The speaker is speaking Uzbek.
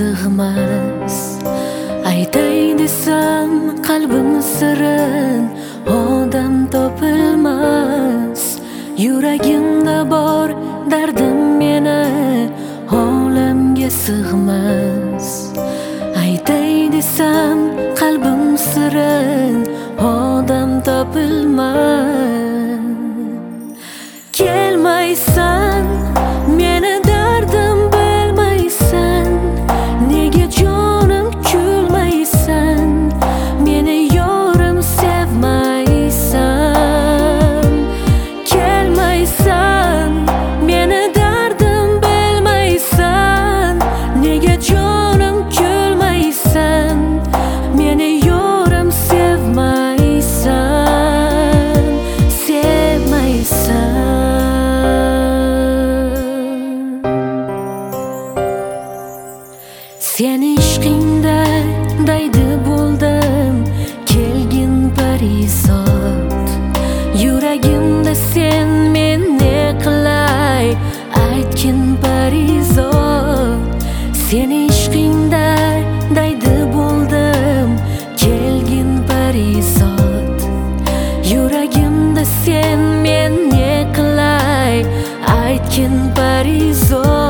sig'mas. Aytay desam qalbim sirin, odam topilmas. Yuragimda bor dardim meni olamga sig'mas. Aytay desam qalbim sirin, odam topilmas. Kelmaysan, meni dardim bilmaysan, nega jonim kulmaysan, meni yorim sevmaysan. Kelmaysan, meni dardim bilmaysan, nega jonim kulmaysan, meni yorim sevmaysan, sevmaysan. Seni ishqingda daydi bo'ldim, kelgin parizod. Yuragimda sen men ne qilay, aytgin parizod. Seni ishqingda daydi bo'ldim, kelgin parizod. Yuragimda sen men ne qilay, aytgin parizod.